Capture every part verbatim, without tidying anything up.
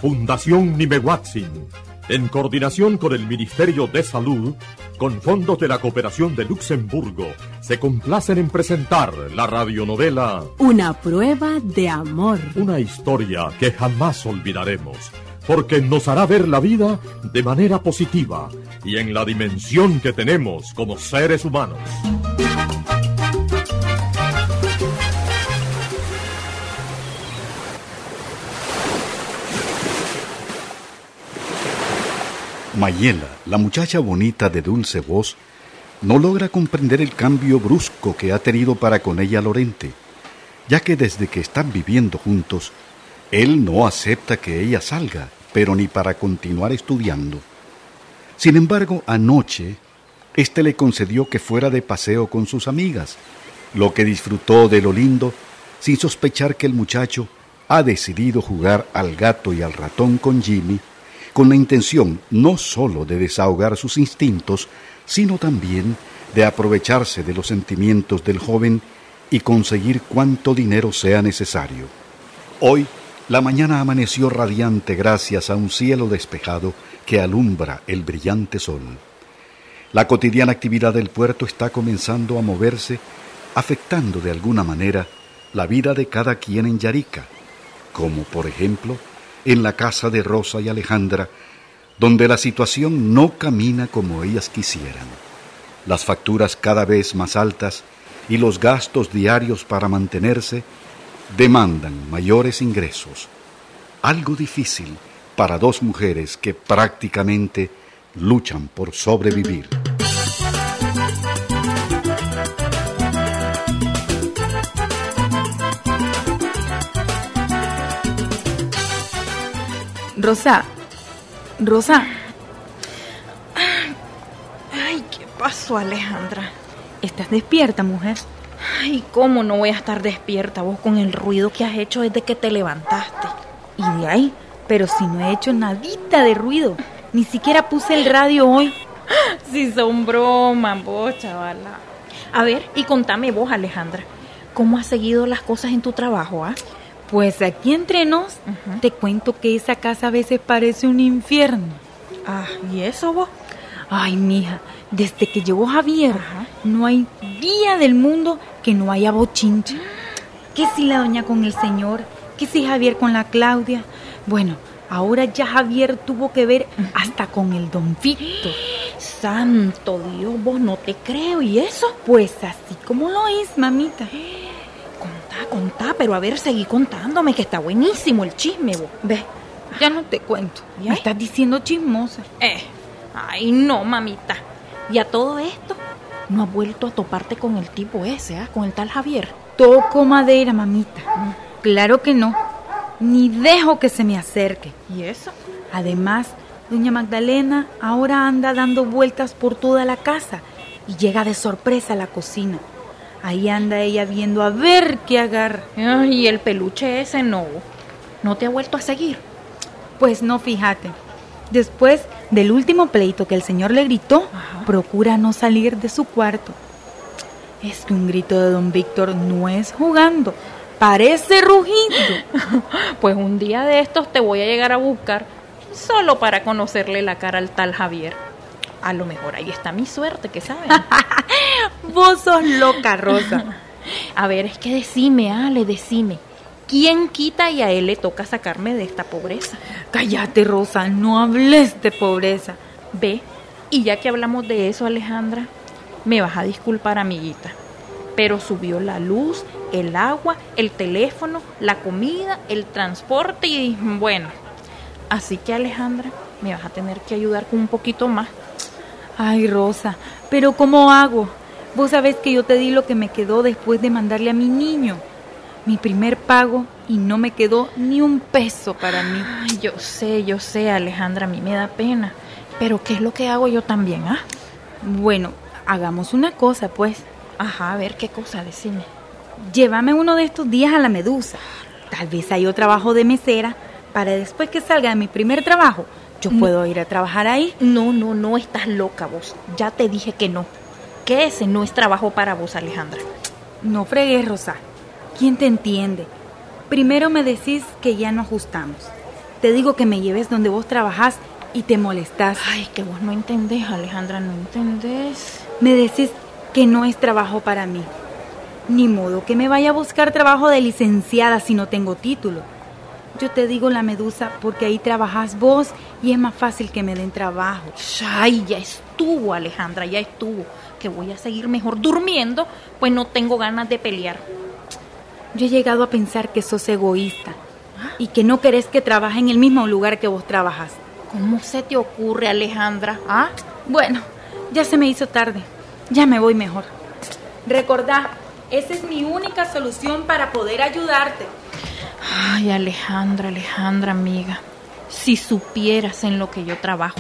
Fundación Nimehuatzin, en coordinación con el Ministerio de Salud, con fondos de la Cooperación de Luxemburgo, se complacen en presentar la radionovela Una prueba de amor. Una historia que jamás olvidaremos, porque nos hará ver la vida de manera positiva y en la dimensión que tenemos como seres humanos. Mayela, la muchacha bonita de dulce voz, no logra comprender el cambio brusco que ha tenido para con ella Lorente, ya que desde que están viviendo juntos, él no acepta que ella salga, pero ni para continuar estudiando. Sin embargo, anoche, éste le concedió que fuera de paseo con sus amigas, lo que disfrutó de lo lindo, sin sospechar que el muchacho ha decidido jugar al gato y al ratón con Jimmy, con la intención no sólo de desahogar sus instintos, sino también de aprovecharse de los sentimientos del joven y conseguir cuanto dinero sea necesario. Hoy, la mañana amaneció radiante gracias a un cielo despejado que alumbra el brillante sol. La cotidiana actividad del puerto está comenzando a moverse, afectando de alguna manera la vida de cada quien en Yarica, como por ejemplo en la casa de Rosa y Alejandra, donde la situación no camina como ellas quisieran. Las facturas cada vez más altas y los gastos diarios para mantenerse demandan mayores ingresos, algo difícil para dos mujeres que prácticamente luchan por sobrevivir. Rosa, Rosa. Ay, ¿qué pasó, Alejandra? ¿Estás despierta, mujer? Ay, ¿cómo no voy a estar despierta vos con el ruido que has hecho desde que te levantaste? ¿Y de ahí? Pero si no he hecho nadita de ruido. Ni siquiera puse el radio hoy. Si son bromas, vos, chavala. A ver, y contame vos, Alejandra, ¿cómo has seguido las cosas en tu trabajo, ah? Pues aquí entre nos, uh-huh. Te cuento que esa casa a veces parece un infierno. Ah, ¿y eso vos? Ay, mija, desde que llegó Javier, uh-huh. No hay día del mundo que no haya bochinche. Que si la doña con el señor, que si Javier con la Claudia. Bueno, ahora ya Javier tuvo que ver uh-huh. hasta con el don Víctor. Santo Dios, vos no te creo, ¿y eso? Pues así como lo es, mamita. Contá, contá, pero a ver, seguí contándome, que está buenísimo el chisme, vos. Ve, ya no te cuento. ¿Ya? Me estás diciendo chismosa. Eh, ay, no, mamita. ¿Y a todo esto? ¿No has vuelto a toparte con el tipo ese, ah? Con el tal Javier. Toco madera, mamita. Mm. Claro que no. Ni dejo que se me acerque. ¿Y eso? Además, doña Magdalena ahora anda dando vueltas por toda la casa y llega de sorpresa a la cocina. Ahí anda ella viendo a ver qué agarra. Ay, el peluche ese no. ¿No te ha vuelto a seguir? Pues no, fíjate. Después del último pleito que el señor le gritó, ajá, procura no salir de su cuarto. Es que un grito de don Víctor no es jugando, parece rugido. Pues un día de estos te voy a llegar a buscar solo para conocerle la cara al tal Javier. A lo mejor ahí está mi suerte, ¿qué saben? Vos sos loca, Rosa. A ver, es que decime, Ale, decime. ¿Quién quita y a él le toca sacarme de esta pobreza? Cállate, Rosa, no hables de pobreza. Ve, y ya que hablamos de eso, Alejandra, me vas a disculpar, amiguita, pero subió la luz, el agua, el teléfono, la comida, el transporte y bueno. Así que, Alejandra, me vas a tener que ayudar con un poquito más. Ay, Rosa, ¿pero cómo hago? Vos sabés que yo te di lo que me quedó después de mandarle a mi niño. Mi primer pago y no me quedó ni un peso para mí. Ay, yo sé, yo sé, Alejandra, a mí me da pena. Pero ¿qué es lo que hago yo también, ah? Bueno, hagamos una cosa, pues. Ajá, a ver, ¿qué cosa? Decime. Llévame uno de estos días a la Medusa. Tal vez hay otro trabajo de mesera para después que salga de mi primer trabajo. Yo no puedo ir a trabajar ahí. No, no, no, estás loca vos. Ya te dije que no. Que ese no es trabajo para vos, Alejandra. No fregues, Rosa. ¿Quién te entiende? Primero me decís que ya no ajustamos. te digo que me lleves donde vos trabajás y te molestás. Ay, que vos no entendés, Alejandra, no entendés. Me decís que no es trabajo para mí. Ni modo que me vaya a buscar trabajo de licenciada si no tengo título. Yo te digo la Medusa porque ahí trabajás vos y es más fácil que me den trabajo. Ay, ya estuvo, Alejandra, ya estuvo. Que voy a seguir mejor durmiendo, pues no tengo ganas de pelear. Yo he llegado a pensar que sos egoísta y que no querés que trabaje en el mismo lugar que vos trabajás. ¿Cómo se te ocurre, Alejandra? ¿Ah? Bueno, ya se me hizo tarde. Ya me voy mejor. Recordá, esa es mi única solución para poder ayudarte. Ay, Alejandra, Alejandra, amiga. Si supieras en lo que yo trabajo.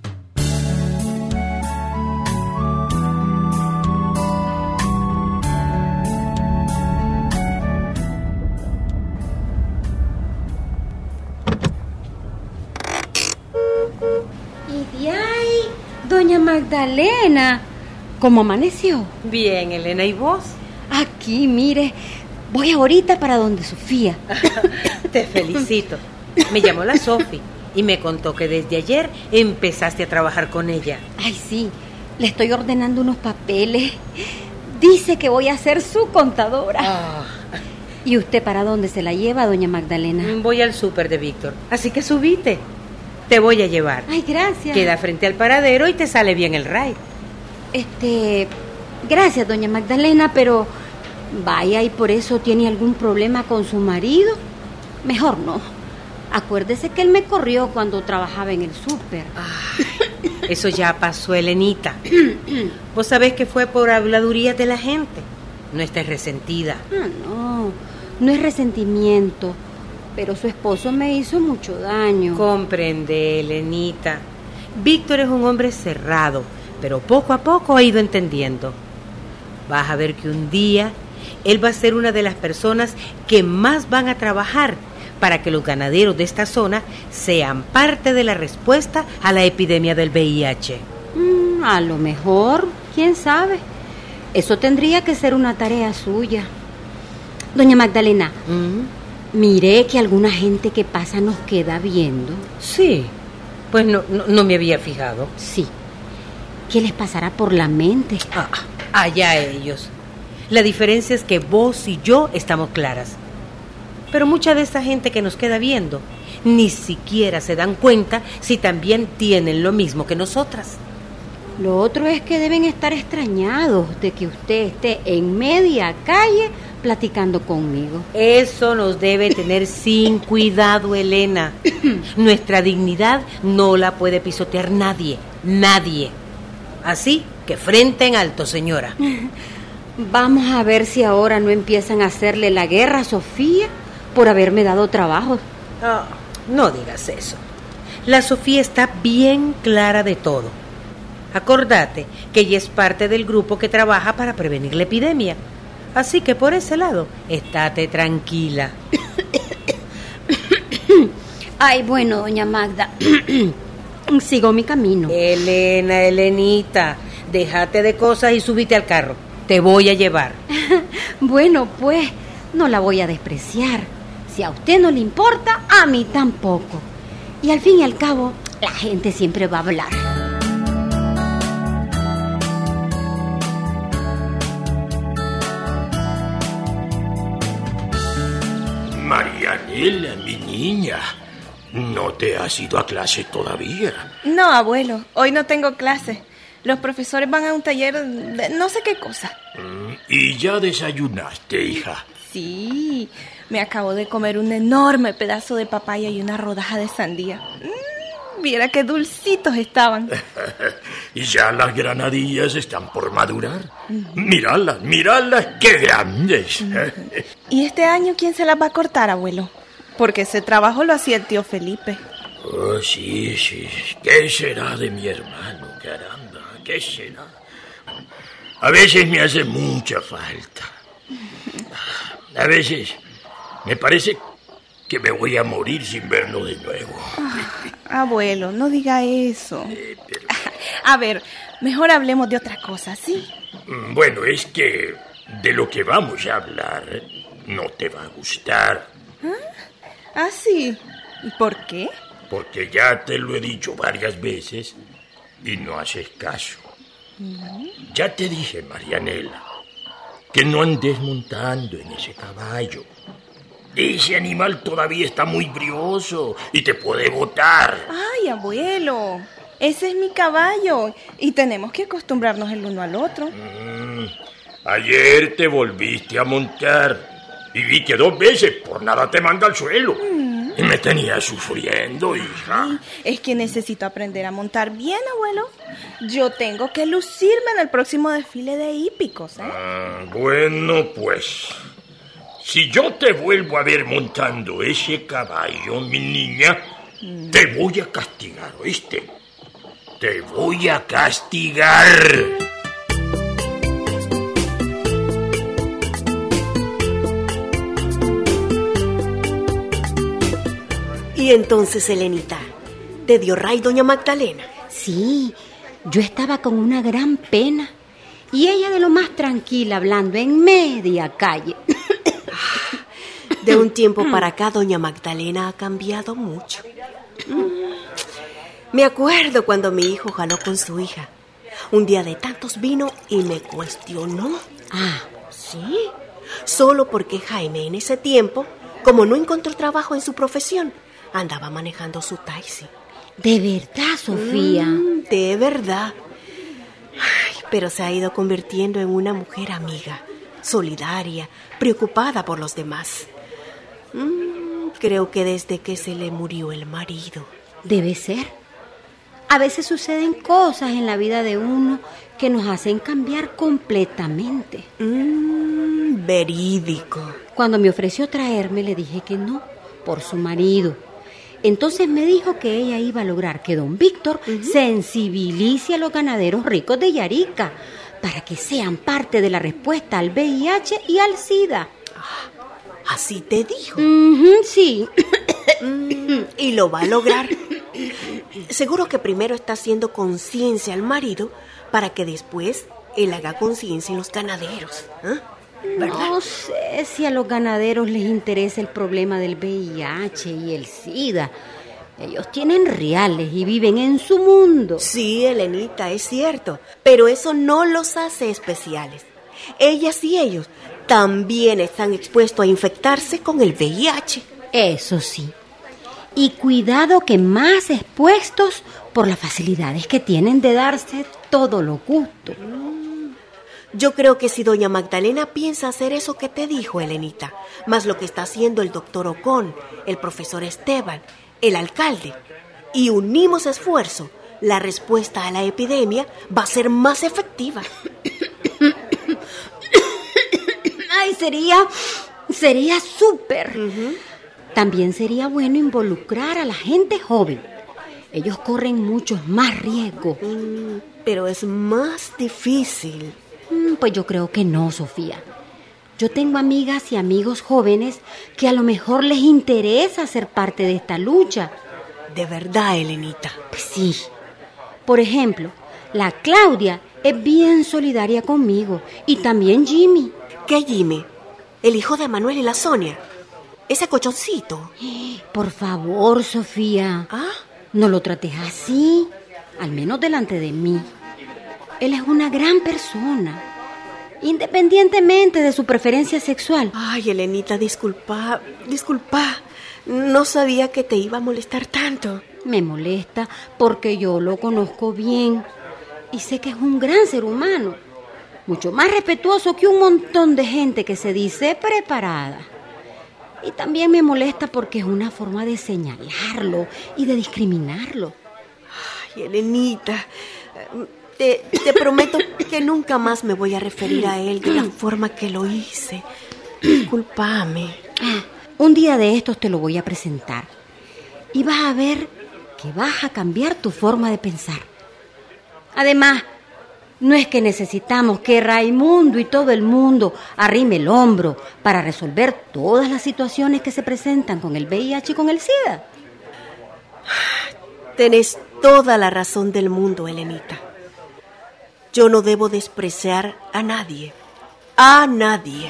Y de ahí, doña Magdalena, ¿cómo amaneció? Bien, Elena, ¿y vos? Aquí, mire, voy ahorita para donde Sofía. Te felicito. Me llamó la Sofi y me contó que desde ayer empezaste a trabajar con ella. Ay, sí, le estoy ordenando unos papeles. Dice que voy a ser su contadora. Oh. ¿Y usted para dónde se la lleva, doña Magdalena? Voy al súper de Víctor, así que subite. Te voy a llevar. Ay, gracias. Queda frente al paradero y te sale bien el ride. Este, gracias, doña Magdalena, pero vaya, y por eso tiene algún problema con su marido. Mejor no. Acuérdese que él me corrió cuando trabajaba en el súper. Ay, eso ya pasó, Elenita. Vos sabés que fue por habladurías de la gente. No estés resentida. Ah, no, no es resentimiento, pero su esposo me hizo mucho daño. Comprende, Elenita. Víctor es un hombre cerrado, pero poco a poco ha ido entendiendo. Vas a ver que un día él va a ser una de las personas que más van a trabajar para que los ganaderos de esta zona sean parte de la respuesta a la epidemia del V I H. Mm, a lo mejor, quién sabe. Eso tendría que ser una tarea suya. Doña Magdalena, ¿Mm? Mire que alguna gente que pasa nos queda viendo. Sí, pues no, no, no me había fijado. Sí. ¿Qué les pasará por la mente? Ah, allá ellos. La diferencia es que vos y yo estamos claras. Pero mucha de esa gente que nos queda viendo ni siquiera se dan cuenta si también tienen lo mismo que nosotras. Lo otro es que deben estar extrañados de que usted esté en media calle platicando conmigo. Eso nos debe tener sin cuidado, Elena. Nuestra dignidad no la puede pisotear nadie, nadie. Así que frente en alto, señora. Vamos a ver si ahora no empiezan a hacerle la guerra a Sofía por haberme dado trabajo. Oh, no digas eso. La Sofía está bien clara de todo. Acordate que ella es parte del grupo que trabaja para prevenir la epidemia. Así que por ese lado, estate tranquila. Ay, bueno, doña Magda. Sigo mi camino. Elena, Elenita, déjate de cosas y subite al carro. Te voy a llevar. Bueno, pues, no la voy a despreciar. Si a usted no le importa, a mí tampoco. Y al fin y al cabo, la gente siempre va a hablar. Marianela, mi niña, ¿no te has ido a clase todavía? No, abuelo, hoy no tengo clase. Los profesores van a un taller de no sé qué cosa. ¿Y ya desayunaste, hija? Sí, me acabo de comer un enorme pedazo de papaya y una rodaja de sandía. Mm, viera qué dulcitos estaban. Y ya las granadillas están por madurar. Uh-huh. Míralas, míralas, qué grandes. Uh-huh. ¿Y este año quién se las va a cortar, abuelo? Porque ese trabajo lo hacía el tío Felipe. Oh, sí, sí. ¿Qué será de mi hermano, caramba? ¿Qué será? A veces me hace mucha falta. A veces me parece que me voy a morir sin verlo de nuevo. Ah, abuelo, no diga eso. Eh, pero... A ver, mejor hablemos de otra cosa, ¿sí? Bueno, es que de lo que vamos a hablar no te va a gustar. ¿Ah? ¿Ah, sí? ¿Y por qué? Porque ya te lo he dicho varias veces y no haces caso. ¿No? Ya te dije, Marianela, que no andes montando en ese caballo. Ese animal todavía está muy brioso y te puede botar. Ay, abuelo, ese es mi caballo y tenemos que acostumbrarnos el uno al otro. Mm, ayer te volviste a montar y vi que dos veces por nada te manda al suelo. Mm. Y me tenía sufriendo, hija. Ay, es que necesito aprender a montar bien, abuelo. Yo tengo que lucirme en el próximo desfile de hípicos, ¿eh? Ah, bueno, pues... Si yo te vuelvo a ver montando ese caballo, mi niña, mm. te voy a castigar, ¿oíste? Te voy a castigar. Y entonces, Helenita, ¿te dio ray doña Magdalena? Sí, yo estaba con una gran pena. Y ella de lo más tranquila, hablando en media calle. De un tiempo para acá, doña Magdalena ha cambiado mucho. Me acuerdo cuando mi hijo jaló con su hija. Un día de tantos vino y me cuestionó. Ah, ¿sí? Solo porque Jaime en ese tiempo, como no encontró trabajo en su profesión, andaba manejando su taxi. ¿De verdad, Sofía? Mm, de verdad. Ay, pero se ha ido convirtiendo en una mujer amiga, solidaria, preocupada por los demás. Mm, creo que desde que se le murió el marido. Debe ser. A veces suceden cosas en la vida de uno que nos hacen cambiar completamente. Mm, verídico. Cuando me ofreció traerme, le dije que no, por su marido. Entonces me dijo que ella iba a lograr que don Víctor uh-huh. sensibilice a los ganaderos ricos de Yarica para que sean parte de la respuesta al V I H y al SIDA. ¿Así te dijo? Uh-huh, sí. ¿Y lo va a lograr? Seguro que primero está haciendo conciencia al marido para que después él haga conciencia en los ganaderos. ¿Eh? ¿Verdad? No sé si a los ganaderos les interesa el problema del V I H y el SIDA. Ellos tienen reales y viven en su mundo. Sí, Helenita, es cierto. Pero eso no los hace especiales. Ellas y ellos también están expuestos a infectarse con el V I H. Eso sí. Y cuidado que más expuestos por las facilidades que tienen de darse todos los gustos. Yo creo que si doña Magdalena piensa hacer eso que te dijo, Helenita, más lo que está haciendo el doctor Ocón, el profesor Esteban, el alcalde, y unimos esfuerzo, la respuesta a la epidemia va a ser más efectiva. Ay, sería, sería súper. Uh-huh. También sería bueno involucrar a la gente joven. Ellos corren muchos más riesgos. Mm, pero es más difícil. Pues yo creo que no, Sofía. Yo tengo amigas y amigos jóvenes que a lo mejor les interesa ser parte de esta lucha. ¿De verdad, Helenita? Pues sí. Por ejemplo, la Claudia es bien solidaria conmigo y también Jimmy. ¿Qué Jimmy? ¿El hijo de Manuel y la Sonia? ¿Ese cochoncito? Por favor, Sofía. ¿Ah? No lo trates así, al menos delante de mí. Él es una gran persona, independientemente de su preferencia sexual. Ay, Helenita, disculpa, disculpa. No sabía que te iba a molestar tanto. Me molesta porque yo lo conozco bien y sé que es un gran ser humano, mucho más respetuoso que un montón de gente que se dice preparada. Y también me molesta porque es una forma de señalarlo y de discriminarlo. Ay, Helenita... Te, te prometo que nunca más me voy a referir a él de la forma que lo hice. Discúlpame. Un día de estos te lo voy a presentar. Y vas a ver que vas a cambiar tu forma de pensar. Además, no es que necesitamos que Raimundo y todo el mundo arrime el hombro para resolver todas las situaciones que se presentan con el V I H y con el SIDA. Tenés toda la razón del mundo, Helenita. Yo no debo despreciar a nadie, a nadie.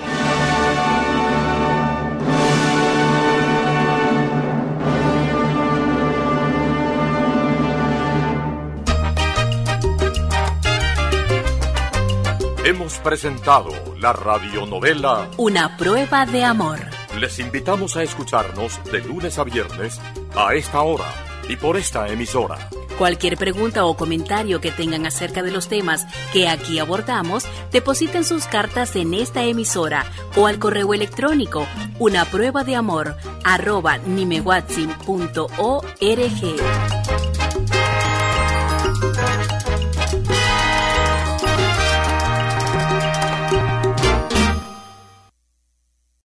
Hemos presentado la radionovela Una prueba de amor. Les invitamos a escucharnos de lunes a viernes a esta hora y por esta emisora. Cualquier pregunta o comentario que tengan acerca de los temas que aquí abordamos, depositen sus cartas en esta emisora o al correo electrónico una prueba de amor arroba nimehuatzin punto org.